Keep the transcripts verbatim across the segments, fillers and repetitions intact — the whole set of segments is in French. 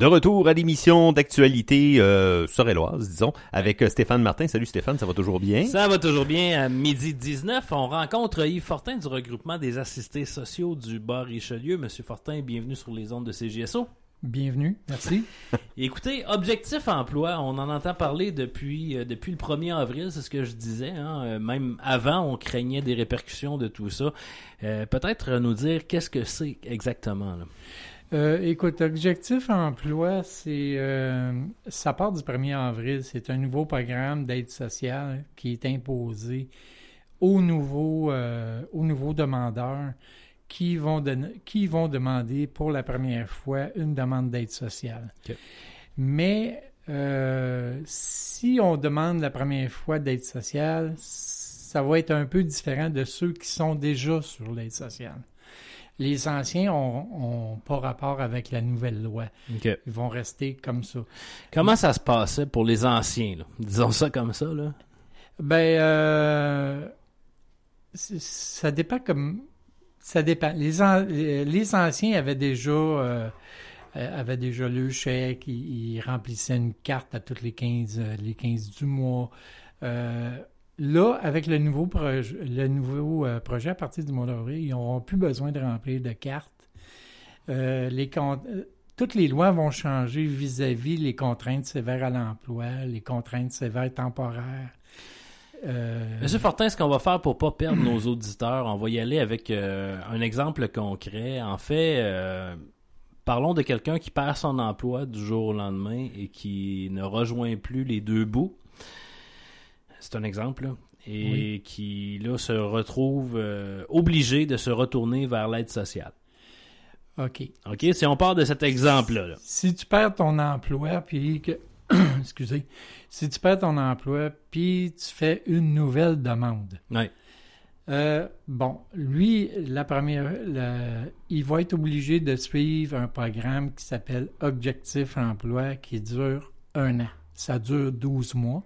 De retour à l'émission d'actualité euh, sorelloise, disons, avec Stéphane Martin. Salut Stéphane, ça va toujours bien? Ça va toujours bien. À midi dix-neuf, on rencontre Yves Fortin du regroupement des assistés sociaux du Bas-Richelieu. Monsieur Fortin, bienvenue sur les ondes de C J S O. Bienvenue, merci. Écoutez, Objectif Emploi, on en entend parler depuis euh, depuis le premier avril, c'est ce que je disais. Hein? Euh, même avant, on craignait des répercussions de tout ça. Euh, peut-être nous dire qu'est-ce que c'est exactement, là. Euh, écoute, Objectif Emploi, c'est euh, ça part du premier avril. C'est un nouveau programme d'aide sociale qui est imposé aux nouveaux, euh, aux nouveaux demandeurs qui vont, don- qui vont demander pour la première fois une demande d'aide sociale. Okay. Mais euh, si on demande la première fois d'aide sociale, ça va être un peu différent de ceux qui sont déjà sur l'aide sociale. Les anciens ont, ont pas rapport avec la nouvelle loi. Okay. Ils vont rester comme ça. Comment ça se passait pour les anciens, là? Disons ça comme ça, là. Ben, euh, ça dépend comme... Ça dépend. Les, an, les anciens avaient déjà, euh, avaient déjà le chèque, ils, ils remplissaient une carte à toutes les quinze, les quinze du mois. Euh, Là, avec le nouveau, proje- le nouveau euh, projet à partir du mois d'avril, ils n'auront plus besoin de remplir de cartes. Euh, les con- euh, toutes les lois vont changer vis-à-vis les contraintes sévères à l'emploi, les contraintes sévères temporaires. Euh... Monsieur Fortin, ce qu'on va faire pour pas perdre nos auditeurs, on va y aller avec euh, un exemple concret. En fait, euh, parlons de quelqu'un qui perd son emploi du jour au lendemain et qui ne rejoint plus les deux bouts. C'est un exemple, là, et oui. qui, là, se retrouve euh, obligé de se retourner vers l'aide sociale. OK. OK, si on part de cet exemple-là. Là. Si tu perds ton emploi, puis que... Excusez. Si tu perds ton emploi, puis tu fais une nouvelle demande. Oui. Euh, bon, lui, la première... La, il va être obligé de suivre un programme qui s'appelle Objectif Emploi, qui dure un an. Ça dure douze mois.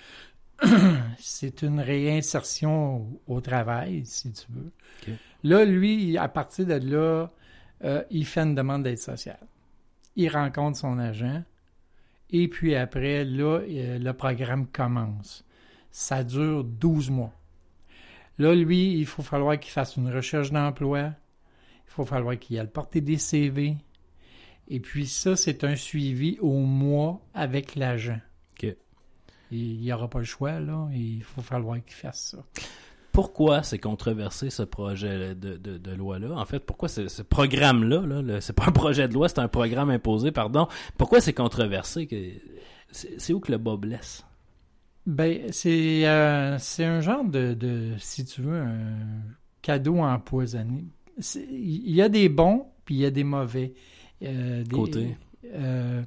C'est une réinsertion au, au travail, si tu veux. Okay. Là, lui, à partir de là, euh, il fait une demande d'aide sociale. Il rencontre son agent. Et puis après, là, euh, le programme commence. Ça dure douze mois. Là, lui, il faut falloir qu'il fasse une recherche d'emploi. Il faut falloir qu'il aille porter des C V. Et puis ça, c'est un suivi au mois avec l'agent. OK. Il n'y aura pas le choix, là. Il faut falloir qu'il fasse ça. Pourquoi c'est controversé, ce projet de, de, de loi-là? En fait, pourquoi ce, ce programme-là, là, là, c'est pas un projet de loi, c'est un programme imposé, pardon. Pourquoi c'est controversé? Que, c'est, c'est où que le bas blesse? Ben, c'est, euh, c'est un genre de, de, si tu veux, un cadeau empoisonné. Il y a des bons, puis il y a des mauvais. Euh, des, Côté. Euh,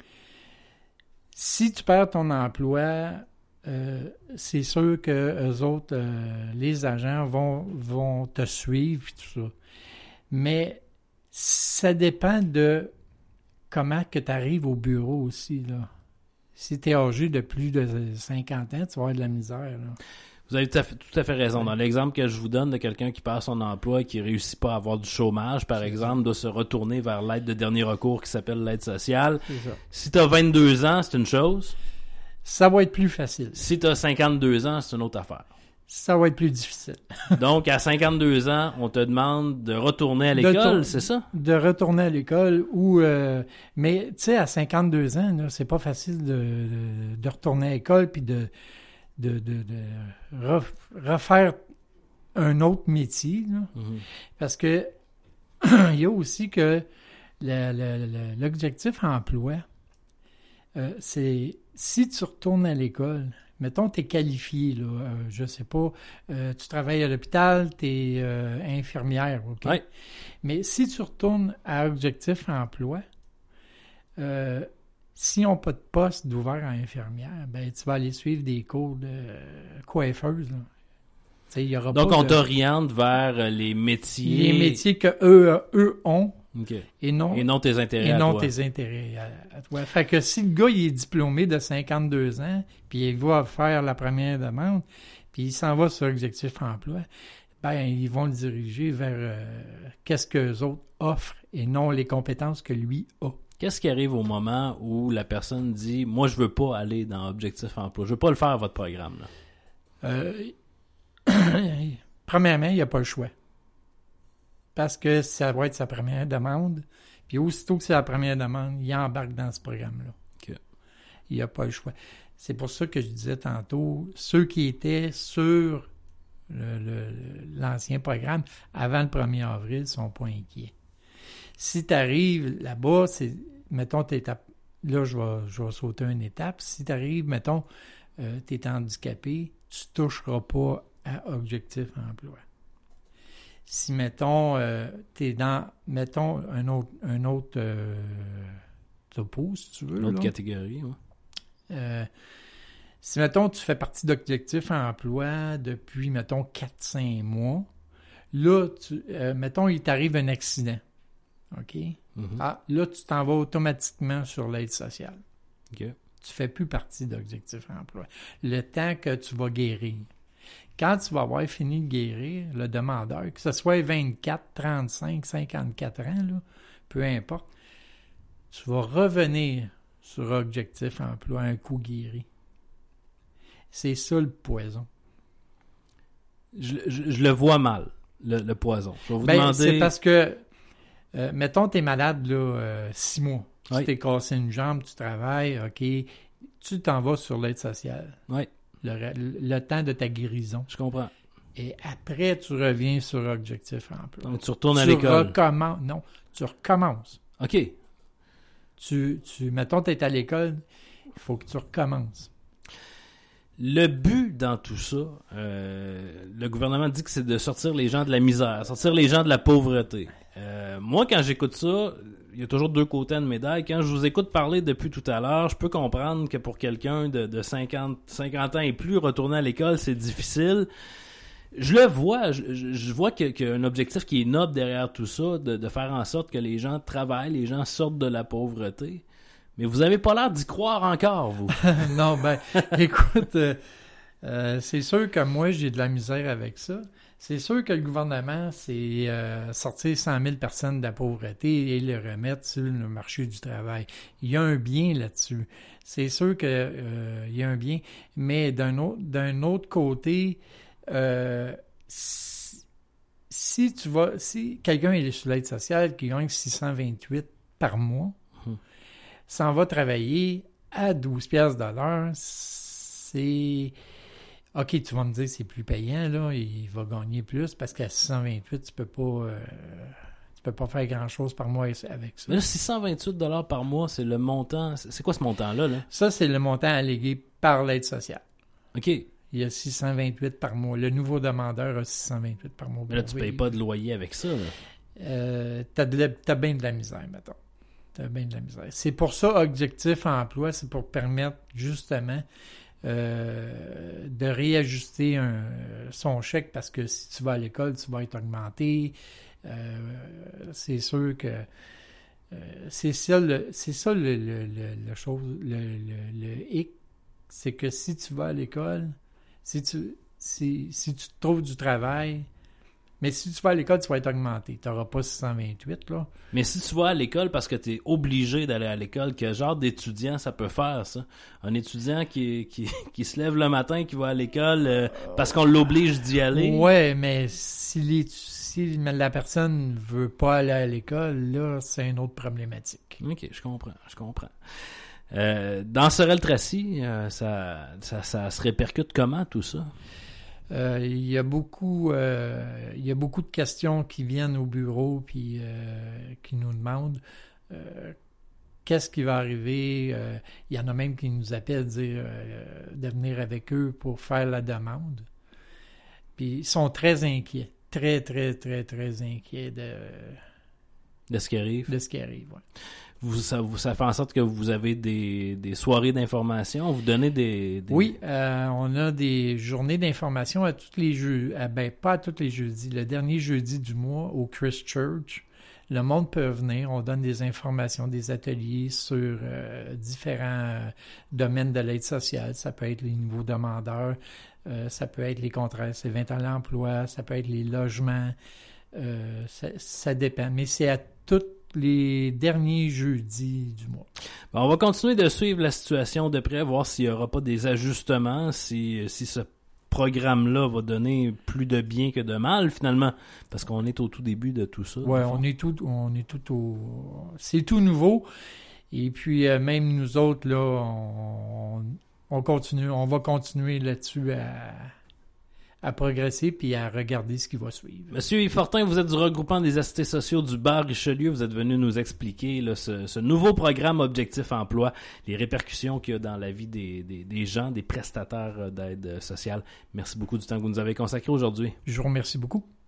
Si tu perds ton emploi, euh, c'est sûr que eux autres, euh, les agents vont, vont te suivre et tout ça. Mais ça dépend de comment que tu arrives au bureau aussi, là. Si tu es âgé de plus de cinquante ans, tu vas avoir de la misère, là. Vous avez tout à fait, tout à fait raison. Dans l'exemple que je vous donne de quelqu'un qui perd son emploi et qui ne réussit pas à avoir du chômage, par exemple, doit se retourner vers l'aide de dernier recours qui s'appelle l'aide sociale. Si tu as vingt-deux ans, c'est une chose. Ça va être plus facile. Si tu as cinquante-deux ans, c'est une autre affaire. Ça va être plus difficile. Donc, à cinquante-deux ans, on te demande de retourner à l'école, tour- c'est ça? De retourner à l'école ou... Euh, mais, tu sais, à cinquante-deux ans, là, c'est pas facile de, de, de retourner à l'école puis de... de, de, de refaire un autre métier. Là. Mm-hmm. Parce que il y a aussi que le, le, le, l'objectif emploi, euh, c'est si tu retournes à l'école, mettons tu es qualifié, là, euh, je sais pas, euh, tu travailles à l'hôpital, tu es euh, infirmière, OK? Oui. Mais si tu retournes à objectif emploi, euh, s'ils n'ont pas de poste d'ouvert en infirmière, ben tu vas aller suivre des cours de coiffeuse. Là. Y aura Donc, pas on de... t'oriente vers les métiers... Les métiers que eux, eux ont, okay. et, non, et non tes intérêts et à non toi. tes intérêts à, à toi. Fait que si le gars il est diplômé de cinquante-deux ans, puis il va faire la première demande, puis il s'en va sur Objectif Emploi, ben ils vont le diriger vers euh, qu'est-ce qu'eux autres offrent et non les compétences que lui a. Qu'est-ce qui arrive au moment où la personne dit « Moi, je veux pas aller dans Objectif Emploi. Je veux pas le faire, votre programme. » là. Euh, Premièrement, il n'y a pas le choix. Parce que ça va être sa première demande. Puis aussitôt que c'est la première demande, il embarque dans ce programme-là. Okay. Il n'y a pas le choix. C'est pour ça que je disais tantôt, ceux qui étaient sur le, le, l'ancien programme avant le premier avril ne sont pas inquiets. Si tu arrives là-bas, c'est, mettons, t'es à, là, je vais, je vais sauter une étape. Si tu arrives, mettons, euh, tu es handicapé, tu ne toucheras pas à Objectif Emploi. Si, mettons, euh, tu es dans, mettons, un autre, un autre euh, topo, si tu veux. Une autre là. catégorie, oui. Euh, si, mettons, tu fais partie d'Objectif Emploi depuis, mettons, quatre à cinq mois, là, tu, euh, mettons, il t'arrive un accident. OK? Mm-hmm. Ah, là, tu t'en vas automatiquement sur l'aide sociale. OK. Tu ne fais plus partie d'Objectif Emploi. Le temps que tu vas guérir. Quand tu vas avoir fini de guérir, le demandeur, que ce soit vingt-quatre, trente-cinq, cinquante-quatre ans, là, peu importe, tu vas revenir sur Objectif Emploi un coup guéri. C'est ça le poison. Je, je, je le vois mal, le, le poison. Je vais vous Ben, demander... c'est parce que, euh, mettons, tu es malade là, euh, six mois. Tu Oui. t'es cassé une jambe, tu travailles, OK. Tu t'en vas sur l'aide sociale. Oui, Le, le temps de ta guérison. je comprends. Et après, tu reviens sur Objectif Emploi. Donc, tu retournes à tu l'école. recommences. Non, tu recommences. OK. Tu, tu, mettons, tu es à l'école, il faut que tu recommences. Le but dans tout ça, euh, le gouvernement dit que c'est de sortir les gens de la misère, sortir les gens de la pauvreté. Euh, moi, quand j'écoute ça, il y a toujours deux côtés de médaille. Quand je vous écoute parler depuis tout à l'heure, je peux comprendre que pour quelqu'un de, de cinquante, cinquante ans et plus, retourner à l'école, c'est difficile. Je le vois, je, je vois qu'il y a un objectif qui est noble derrière tout ça, de, de faire en sorte que les gens travaillent, les gens sortent de la pauvreté. Mais vous avez pas l'air d'y croire encore, vous. Non, ben, écoute, euh, euh, c'est sûr que moi, j'ai de la misère avec ça. C'est sûr que le gouvernement, c'est euh, sortir cent mille personnes de la pauvreté et les remettre sur le marché du travail. Il y a un bien là-dessus. C'est sûr qu'il euh, y a un bien, mais d'un autre, d'un autre côté, euh, si, si tu vas, si quelqu'un est sur l'aide sociale qui gagne six cent vingt-huit par mois, Hum. s'en va travailler à douze piastres de l'heure, c'est... OK, tu vas me dire c'est plus payant, là, il va gagner plus parce qu'à six cent vingt-huit, tu peux pas euh, tu peux pas faire grand-chose par mois avec ça. Mais là, six cent vingt-huit dollars par mois, c'est le montant. C'est quoi ce montant-là, là? Ça, c'est le montant allégué par l'aide sociale. OK. Il y a six cent vingt-huit par mois. Le nouveau demandeur a six cent vingt-huit par mois. Mais là, tu Oui. payes pas de loyer avec ça, là. Euh, t'as, de la- t'as bien de la misère, mettons. T'as bien de la misère. C'est pour ça, Objectif Emploi, c'est pour permettre, justement, euh, de réajuster un, son chèque, parce que si tu vas à l'école, tu vas être augmenté. Euh, c'est sûr que euh, c'est ça le, c'est ça le, le, le, le chose, le, le, le hic, c'est que si tu vas à l'école, si tu, si, si tu trouves du travail, mais si tu vas à l'école, tu vas être augmenté. Tu n'auras pas six cent vingt-huit, là. Mais si tu vas à l'école parce que tu es obligé d'aller à l'école, quel genre d'étudiant ça peut faire, ça? Un étudiant qui, qui, qui se lève le matin, qui va à l'école euh, parce qu'on l'oblige d'y aller? Ouais, mais si, les, si la personne ne veut pas aller à l'école, là, c'est une autre problématique. OK, je comprends, je comprends. Euh, dans Sorel-Tracy, euh, ça, ça, ça se répercute comment, tout ça? Euh, il y a beaucoup, euh, il y a beaucoup de questions qui viennent au bureau puis euh, qui nous demandent euh, qu'est-ce qui va arriver. Euh, il y en a même qui nous appellent dire euh, de venir avec eux pour faire la demande. Puis ils sont très inquiets, très très très très inquiets de De ce qui arrive? de ce qui arrive. Ouais. Vous, ça, vous, ça fait en sorte que vous avez des, des soirées d'information, vous donnez des... des... Oui, euh, on a des journées d'information à tous les jeux, à, ben pas à tous les jeudis, le dernier jeudi du mois au Christchurch. Le monde peut venir, on donne des informations, des ateliers sur euh, différents domaines de l'aide sociale. Ça peut être les nouveaux demandeurs, euh, ça peut être les contrats, c'est vingt ans à l'emploi, ça peut être les logements, euh, ça, ça dépend. Mais c'est à toutes les derniers jeudis du mois. Bon, on va continuer de suivre la situation de près, voir s'il n'y aura pas des ajustements, si, si ce programme-là va donner plus de bien que de mal, finalement, parce qu'on est au tout début de tout ça. Oui, on est tout, on est tout au... C'est tout nouveau. Et puis, euh, même nous autres, là, on, on continue, on va continuer là-dessus à... à progresser puis à regarder ce qui va suivre. Monsieur Yves Fortin, vous êtes du regroupement des assistés sociaux du bar Richelieu. Vous êtes venu nous expliquer là, ce, ce nouveau programme Objectif Emploi, les répercussions qu'il y a dans la vie des, des, des gens, des prestataires d'aide sociale. Merci beaucoup du temps que vous nous avez consacré aujourd'hui. Je vous remercie beaucoup.